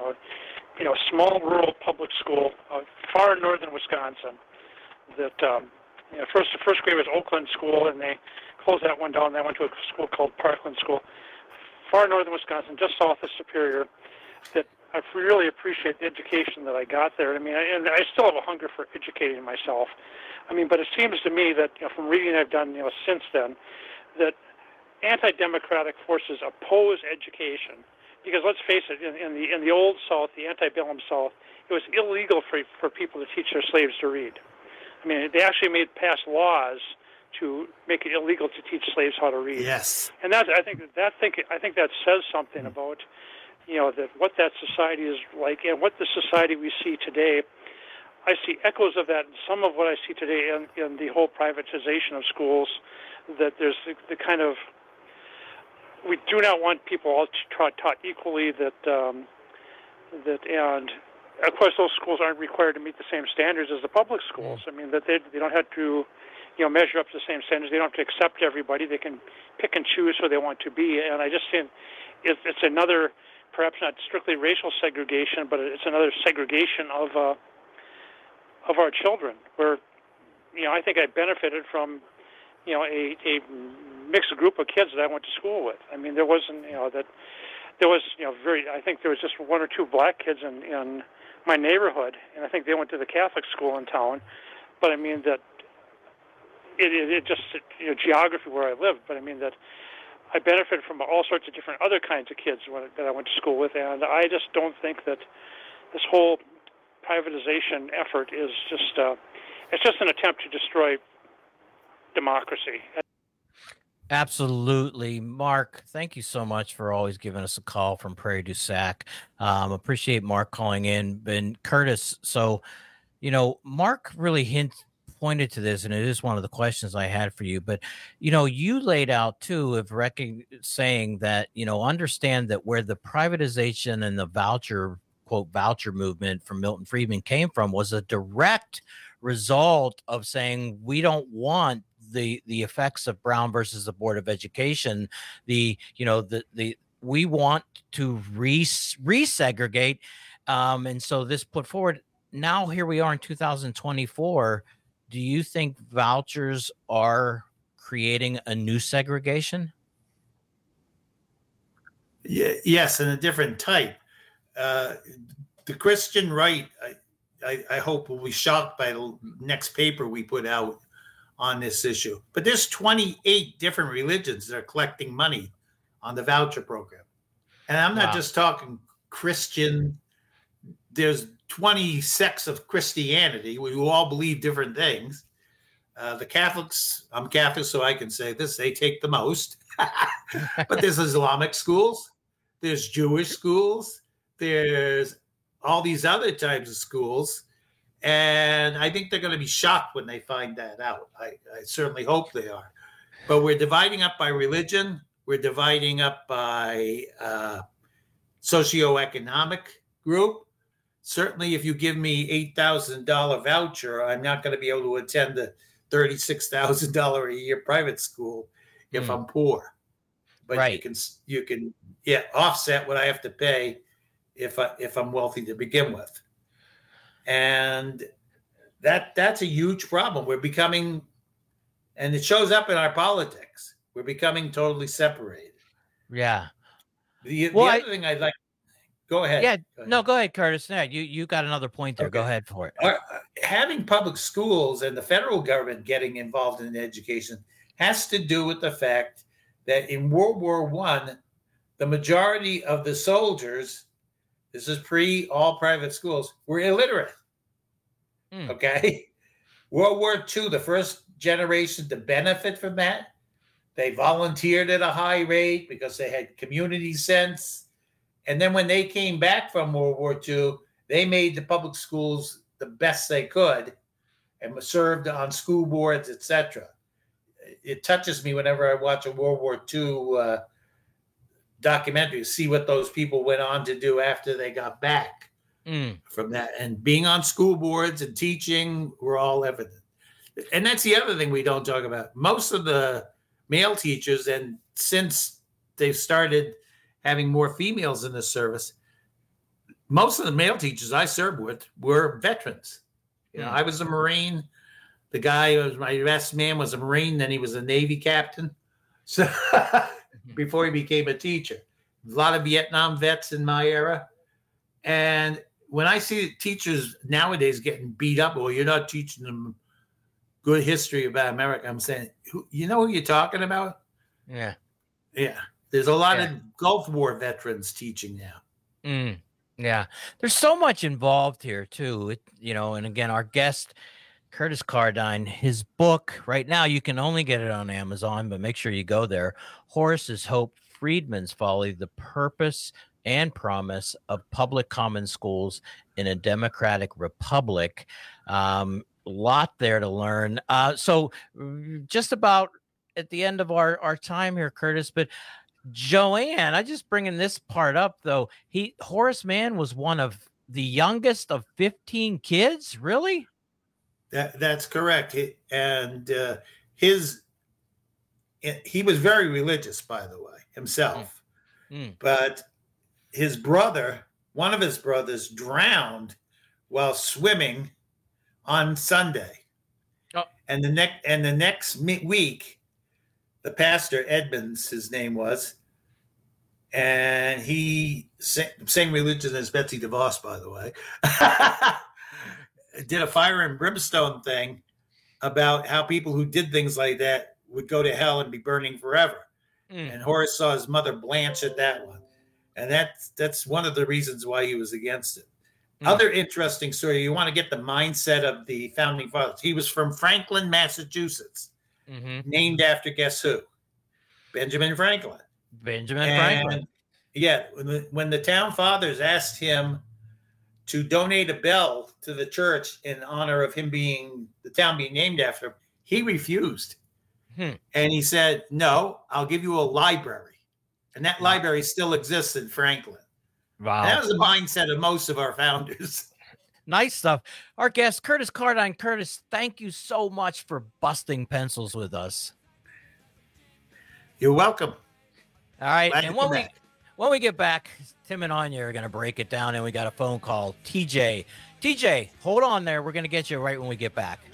small rural public school, far in northern Wisconsin. That first grade was Oakland School, and they closed that one down. And I went to a school called Parkland School, far northern Wisconsin, just south of Superior. That I really appreciate the education that I got there. I mean, and I still have a hunger for educating myself. I mean, but it seems to me that from reading I've done since then, that anti-democratic forces oppose education because, let's face it, in the old South, the antebellum South, it was illegal for people to teach their slaves to read. I mean, they actually passed laws to make it illegal to teach slaves how to read. Yes, and I think that says something about that what that society is like and what the society we see today. I see echoes of that in some of what I see today in the whole privatization of schools. That there's the kind of, we do not want people all taught equally. And of course those schools aren't required to meet the same standards as the public schools. I mean that they don't have to measure up to the same standards. They don't have to accept everybody. They can pick and choose who they want to be. And I just think it's another, perhaps not strictly racial segregation, but it's another segregation of our children. Where I think I benefited from a mixed group of kids that I went to school with. I mean, there wasn't, I think there was just one or two black kids in my neighborhood, and I think they went to the Catholic school in town. But I mean that it just, geography where I lived, but I mean that I benefited from all sorts of different other kinds of kids that I went to school with, and I just don't think that this whole privatization effort is just, it's just an attempt to destroy democracy. Absolutely. Mark, thank you so much for always giving us a call from Prairie du Sac. Appreciate Mark calling in. And Curtis, so, Mark really pointed to this, and it is one of the questions I had for you. But, you laid out, too, of saying that, understand that where the privatization and the voucher movement from Milton Friedman came from was a direct result of saying we don't want the effects of Brown versus the Board of Education. We want to resegregate, and so this put forward. Now here we are in 2024. Do you think vouchers are creating a new segregation? Yes, and a different type. The Christian right, I hope, will be shocked by the next paper we put out on this issue. But there's 28 different religions that are collecting money on the voucher program. And I'm not just talking Christian there's 20 sects of Christianity who all believe different things. The Catholics, I'm Catholic, so I can say this, they take the most. But there's Islamic schools, there's Jewish schools, there's all these other types of schools. And I think they're going to be shocked when they find that out. I certainly hope they are. But we're dividing up by religion. We're dividing up by socioeconomic group. Certainly, if you give me $8,000 voucher, I'm not going to be able to attend the $36,000 a year private school if I'm poor. But right. you can offset what I have to pay if I'm wealthy to begin with. And that's a huge problem. We're becoming, and it shows up in our politics, we're becoming totally separated. Yeah. The other thing I'd like, go ahead. Yeah, go ahead. No, go ahead, Curtis. Yeah, you got another point there. Okay. Go ahead for it. Having public schools and the federal government getting involved in education has to do with the fact that in World War I, the majority of the soldiers, this is pre all private schools, were illiterate. Okay. World War II, the first generation to benefit from that, they volunteered at a high rate because they had community sense. And then when they came back from World War II, they made the public schools the best they could and served on school boards, etc. It touches me whenever I watch a World War II documentary to see what those people went on to do after they got back from that. And being on school boards and teaching were all evident. And that's the other thing we don't talk about. Most of the male teachers, and since they've started having more females in the service, most of the male teachers I served with were veterans. You know, I was a Marine. The guy who was my best man was a Marine, then he was a Navy captain. So before he became a teacher. A lot of Vietnam vets in my era. And when I see teachers nowadays getting beat up, well, you're not teaching them good history about America, I'm saying, you know who you're talking about? Yeah. Yeah. There's a lot of Gulf War veterans teaching now. Yeah. There's so much involved here, too. And again, our guest, Curtis Cardine, his book right now, you can only get it on Amazon, but make sure you go there. Horace's Hope, Freedman's Folly, The Purpose and Promise of Public Common Schools in a Democratic Republic. Lot there to learn. So just about at the end of our time here, Curtis, but Joanne, I just bringing this part up though. Horace Mann was one of the youngest of 15 kids. Really? That's correct. He was very religious, by the way, himself. But his brother, one of his brothers, drowned while swimming on Sunday. And the next week, the pastor, Edmonds, his name was, and he, same religion as Betsy DeVos, by the way, did a fire and brimstone thing about how people who did things like that would go to hell and be burning forever. And Horace saw his mother blanch at that one. And that's one of the reasons why he was against it. Other interesting story, you want to get the mindset of the founding fathers. He was from Franklin, Massachusetts, named after guess who? Benjamin Franklin. Franklin. Yeah, when the town fathers asked him to donate a bell to the church in honor of him the town being named after him, he refused. And he said, no, I'll give you a library. And that library still exists in Franklin. Wow. That was the mindset of most of our founders. Nice stuff. Our guest, Curtis Cardine. Curtis, thank you so much for busting pencils with us. You're welcome. All right. And when we get back, Tim and Anya are going to break it down, and we got a phone call. TJ, hold on there. We're going to get you right when we get back.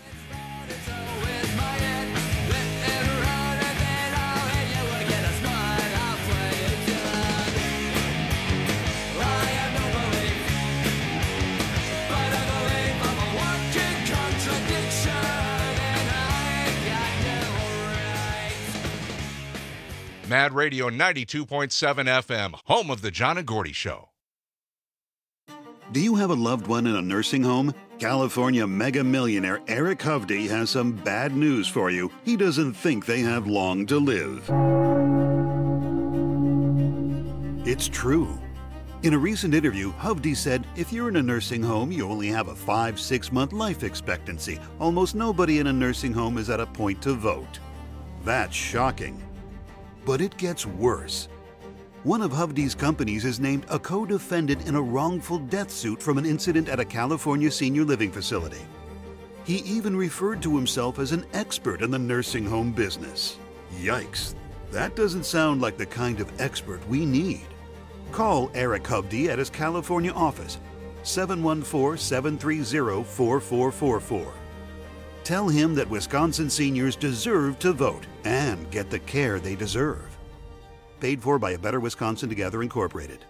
Mad Radio 92.7 FM, home of the John and Gordy Show. Do you have a loved one in a nursing home? California mega millionaire Eric Hovde has some bad news for you. He doesn't think they have long to live. It's true. In a recent interview, Hovde said, if you're in a nursing home, you only have a 5-6 month life expectancy. Almost nobody in a nursing home is at a point to vote. That's shocking. But it gets worse. One of Hovde's companies is named a co-defendant in a wrongful death suit from an incident at a California senior living facility. He even referred to himself as an expert in the nursing home business. Yikes, that doesn't sound like the kind of expert we need. Call Eric Hovde at his California office, 714-730-4444. Tell him that Wisconsin seniors deserve to vote and get the care they deserve. Paid for by A Better Wisconsin Together, Incorporated.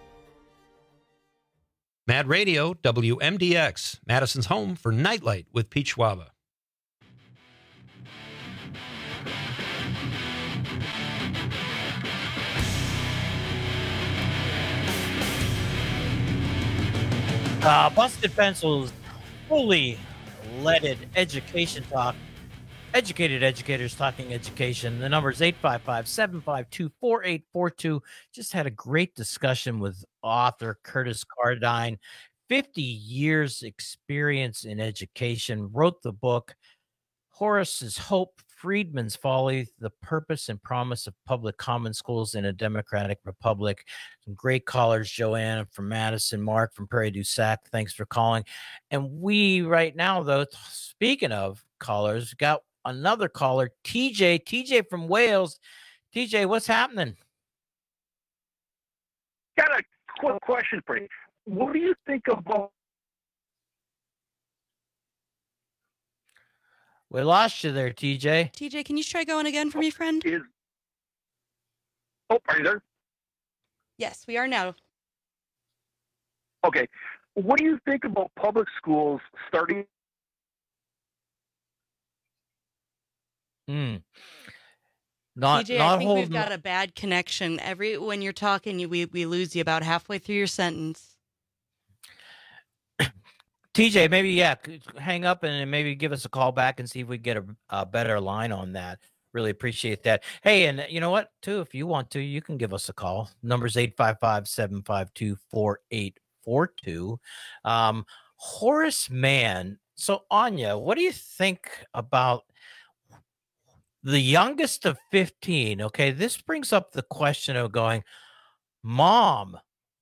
Mad Radio, WMDX, Madison's home for Nightlight with Pete Schwaba. Busted Pencils, fully leaded education talk. Educated educators talking education. The number is 855-752-4842. Just had a great discussion with author Curtis Cardine. 50 years experience in education. Wrote the book, Horace's Hope, Friedman's Folly, The Purpose and Promise of Public Common Schools in a Democratic Republic. Some great callers, Joanne from Madison, Mark from Prairie du Sac. Thanks for calling. And we right now, though, speaking of callers, got another caller, TJ from Wales. TJ, what's happening? Got a quick question for you. What do you think about? We lost you there, TJ. TJ, can you try going again for me, friend? Are you there? Yes, we are now. Okay. What do you think about public schools starting? TJ, I think we've got a bad connection. When you're talking, we lose you about halfway through your sentence. TJ, maybe, hang up and maybe give us a call back and see if we get a better line on that. Really appreciate that. Hey, and you know what, too, if you want to, you can give us a call. Number's 855-752-4842. Horace Mann. So, Anya, what do you think about the youngest of 15? Okay, this brings up the question of going, Mom,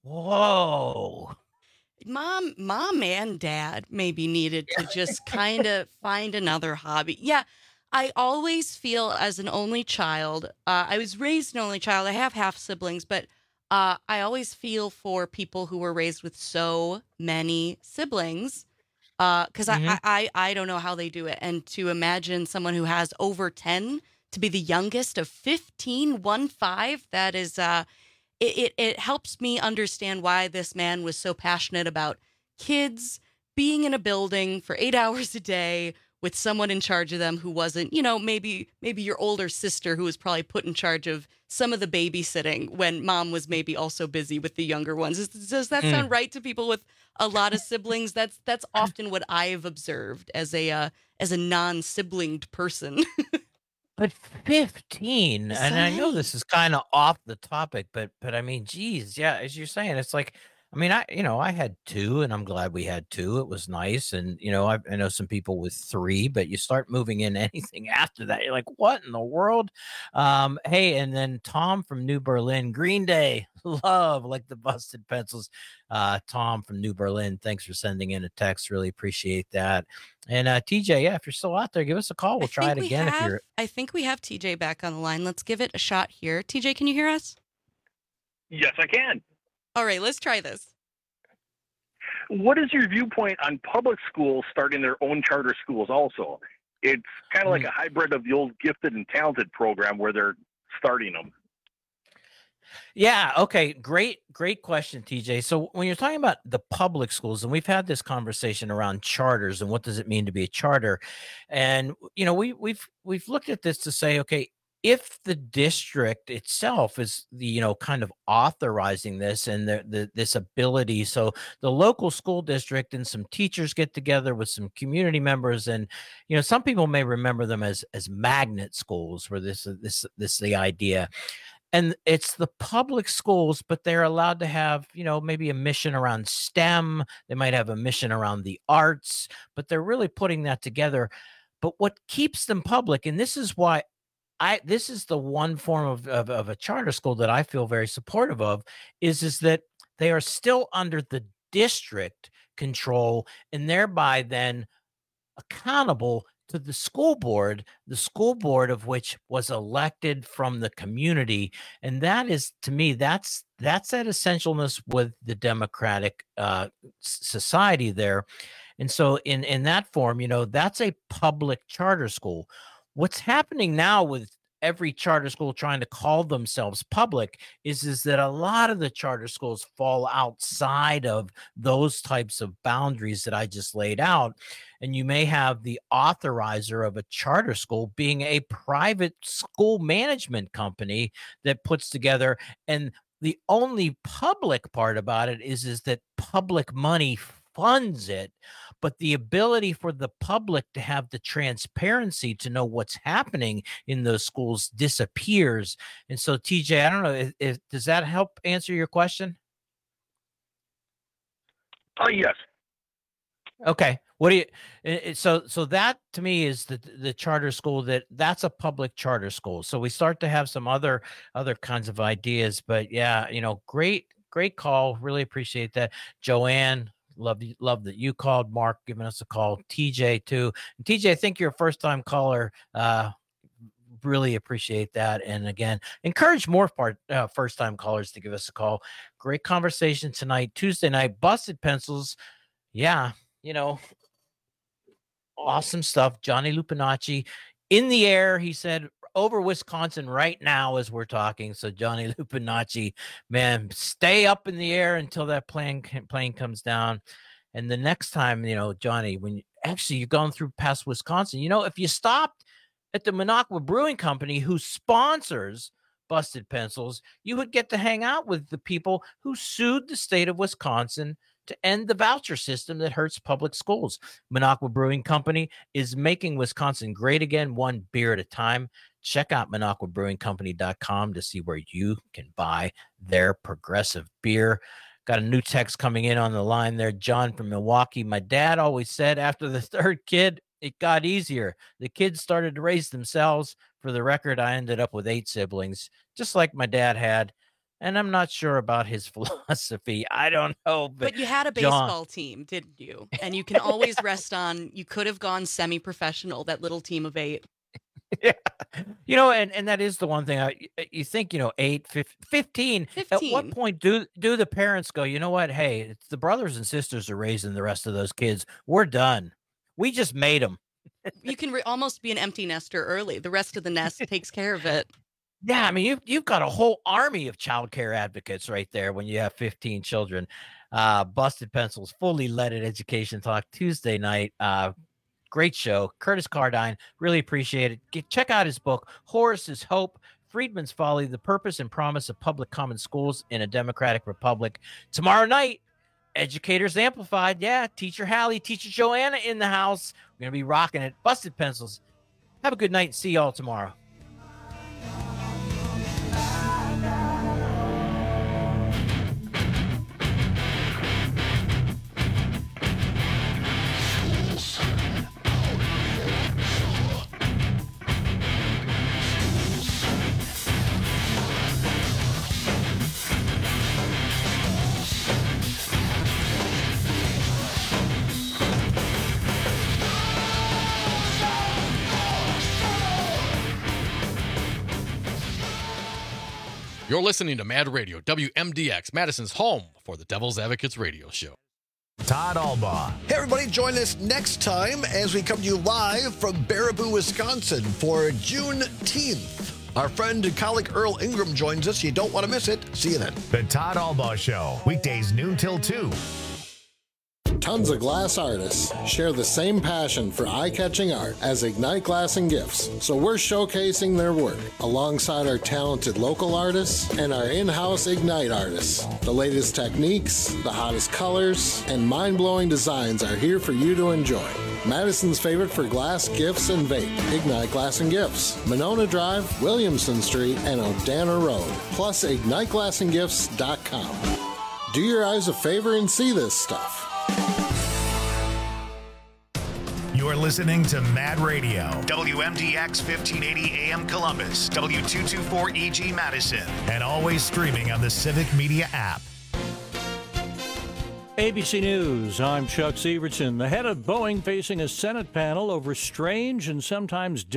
whoa. Mom and dad maybe needed to just kind of find another hobby. Yeah, I always feel as an only child, I was raised an only child. I have half siblings, but I always feel for people who were raised with so many siblings because I don't know how they do it. And to imagine someone who has over 10 to be the youngest of 15, that is... It helps me understand why this man was so passionate about kids being in a building for 8 hours a day with someone in charge of them who wasn't, maybe your older sister who was probably put in charge of some of the babysitting when mom was maybe also busy with the younger ones. Does that sound right to people with a lot of siblings? That's often what I've observed as a non-siblinged person. But 15, and I know this is kind of off the topic, but I mean, geez, yeah, as you're saying, it's like, I mean, I had 2, and I'm glad we had 2. It was nice, and I know some people with 3, but you start moving in anything after that, you're like, what in the world? Hey, and then Tom from New Berlin, Green Day, love like the Busted Pencils. Tom from New Berlin, thanks for sending in a text. Really appreciate that. And TJ, if you're still out there, give us a call. We'll try it again. I think we have TJ back on the line. Let's give it a shot here. TJ, can you hear us? Yes, I can. All right, let's try this. What is your viewpoint on public schools starting their own charter schools also? It's kind of like a hybrid of the old gifted and talented program where they're starting them. Yeah. Okay. Great question, TJ. So when you're talking about the public schools, and we've had this conversation around charters and what does it mean to be a charter, and we've looked at this to say, okay, if the district itself is kind of authorizing this and this ability, so the local school district and some teachers get together with some community members, and some people may remember them as magnet schools, where this the idea. And it's the public schools, but they're allowed to have, maybe a mission around STEM. They might have a mission around the arts, but they're really putting that together. But what keeps them public, and this is why this is the one form of a charter school that I feel very supportive of, is that they are still under the district control and thereby then accountable to the school board of which was elected from the community. And that is, to me, that's that essentialness with the democratic society there. And so in that form, that's a public charter school. What's happening now with every charter school trying to call themselves public is that a lot of the charter schools fall outside of those types of boundaries that I just laid out. And you may have the authorizer of a charter school being a private school management company that puts together, and the only public part about it is that public money funds it, but the ability for the public to have the transparency to know what's happening in those schools disappears. And so, TJ, I don't know if does that help answer your question? Oh, yes. Okay. What do you? So that to me is the charter school. That's a public charter school. So we start to have some other kinds of ideas. But yeah, great call. Really appreciate that, Joanne. Love that you called. Mark giving us a call. TJ too. And TJ, I think you're a first time caller. Really appreciate that. And again, encourage more first time callers to give us a call. Great conversation tonight, Tuesday night. Busted Pencils. Yeah, awesome stuff. Johnny Lupinacci in the air. He said over Wisconsin right now as we're talking. So Johnny Lupinacci, man, stay up in the air until that plane comes down. And the next time, Johnny, when you've gone through past Wisconsin, if you stopped at the Minocqua Brewing Company, who sponsors Busted Pencils, you would get to hang out with the people who sued the state of Wisconsin to end the voucher system that hurts public schools. Minocqua Brewing Company is making Wisconsin great again, one beer at a time. Check out MinocquaBrewingCompany.com to see where you can buy their progressive beer. Got a new text coming in on the line there. John from Milwaukee. My dad always said after the third kid, it got easier. The kids started to raise themselves. For the record, I ended up with 8 siblings, just like my dad had. And I'm not sure about his philosophy. I don't know. But you had a baseball team, didn't you? And you can always rest on, you could have gone semi-professional, that little team of 8. Yeah. And that is the one thing you think, 8, 15. At what point do the parents go, you know what? Hey, it's the brothers and sisters are raising the rest of those kids. We're done. We just made them. You can almost be an empty nester early. The rest of the nest takes care of it. Yeah, I mean, you've got a whole army of child care advocates right there when you have 15 children. Busted Pencils, fully leaded Education Talk Tuesday night. Great show. Curtis Cardine, really appreciate it. Check out his book, Horace's Hope, Friedman's Folly, The Purpose and Promise of Public Common Schools in a Democratic Republic. Tomorrow night, Educators Amplified. Yeah, Teacher Hallie, Teacher Joanna in the house. We're going to be rocking it. Busted Pencils. Have a good night. See y'all tomorrow. You're listening to Mad Radio, WMDX, Madison's home for the Devil's Advocates radio show. Todd Albaugh. Hey, everybody, join us next time as we come to you live from Baraboo, Wisconsin for Juneteenth. Our friend and colleague Earl Ingram joins us. You don't want to miss it. See you then. The Todd Albaugh Show, weekdays noon till 2. tons of glass artists share the same passion for eye-catching art as Ignite Glass and Gifts, so we're showcasing their work alongside our talented local artists and our in-house Ignite artists. The latest techniques, the hottest colors, and mind-blowing designs are here for you to enjoy. Madison's favorite for glass, gifts, and vape. Ignite Glass and Gifts. Monona Drive, Williamson Street, and Odana Road. Plus, IgniteGlassandGifts.com. Do your eyes a favor and see this stuff. You're listening to Mad Radio, WMDX 1580 AM Columbus, W224EG Madison, and always streaming on the Civic Media app. ABC News, I'm Chuck Severson. The head of Boeing facing a Senate panel over strange and sometimes